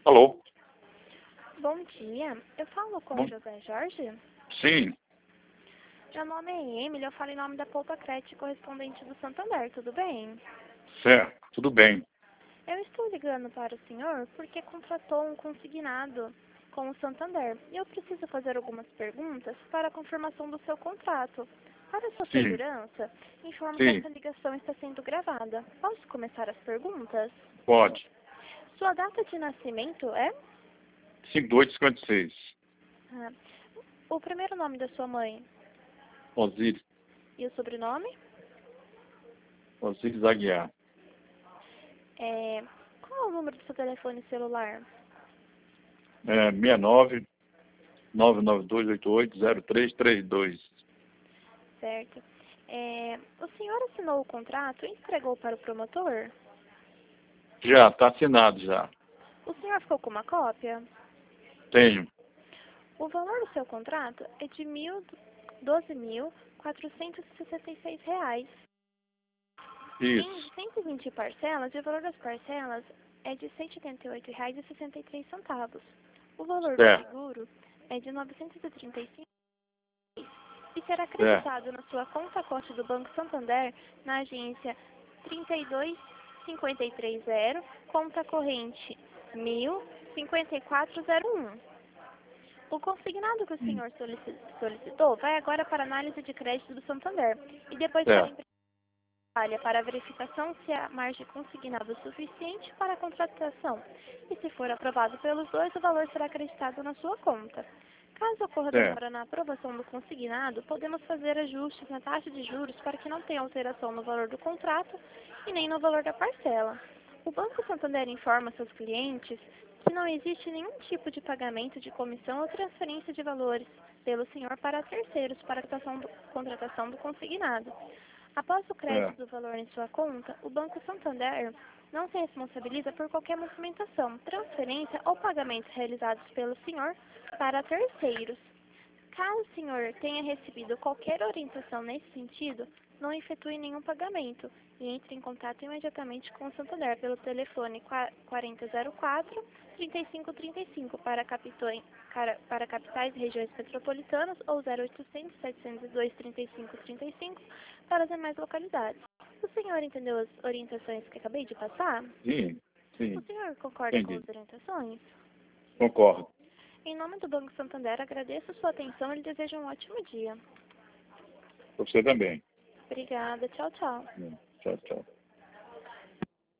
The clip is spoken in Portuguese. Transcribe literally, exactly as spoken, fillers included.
Alô? Bom dia, eu falo com Bom... o José Jorge? Sim, Meu nome é Emily, eu falo em nome da Poupa Crédito correspondente do Santander, tudo bem? certo, tudo bem. Eu estou ligando para o senhor porque contratou um consignado com o Santander e eu preciso fazer algumas perguntas para a confirmação do seu contrato. Para sua Sim, segurança, informo que sim, essa ligação está sendo gravada. Posso começar as perguntas? pode. Sua data de nascimento é? cinco de oito de cinquenta e seis. Ah, o primeiro nome da sua mãe Osíris, e o sobrenome? Osíris Aguiar. É, qual é o número do seu telefone celular? É, seis nove, nove nove dois oito oito, zero três três dois. Certo. É, o senhor assinou o contrato e entregou para o promotor? Já, está assinado já. O senhor ficou com uma cópia? Tenho. O valor do seu contrato é de doze mil quatrocentos e sessenta e seis reais. Em Isso, cento e vinte parcelas, e o valor das parcelas é de cento e oitenta e oito reais e sessenta e três centavos. O valor do certo, seguro é de novecentos e trinta e cinco reais e será certo, acreditado na sua conta corte do Banco Santander na agência trinta e dois cinquenta e três zero, conta corrente mil cinquenta e quatro zero um. O consignado que o hum, senhor solici- solicitou vai agora para análise de crédito do Santander e depois para a certo, empresa para a verificação se a margem consignada é suficiente para a contratação e, se for aprovado pelos dois, o valor será acreditado na sua conta. Caso ocorra certo, demora na aprovação do consignado, podemos fazer ajustes na taxa de juros para que não tenha alteração no valor do contrato e nem no valor da parcela. O Banco Santander informa seus clientes que não existe nenhum tipo de pagamento de comissão ou transferência de valores pelo senhor para terceiros para a contratação do, contratação do consignado. Após o crédito certo, do valor em sua conta, o Banco Santander não se responsabiliza por qualquer movimentação, transferência ou pagamentos realizados pelo senhor para terceiros. Caso o senhor tenha recebido qualquer orientação nesse sentido, não efetue nenhum pagamento e entre em contato imediatamente com o Santander pelo telefone quarenta zero quatro, trinta e cinco trinta e cinco para, capitões, para capitais e regiões metropolitanas ou zero oitocentos, setecentos e dois, trinta e cinco trinta e cinco para as demais localidades. O senhor entendeu as orientações que acabei de passar? sim, O sim, senhor concorda com entendi. as orientações? Concordo. Em nome do Banco Santander, agradeço sua atenção e lhe desejo um ótimo dia. Você também. Obrigada. Tchau, tchau. Hum, Tchau, tchau.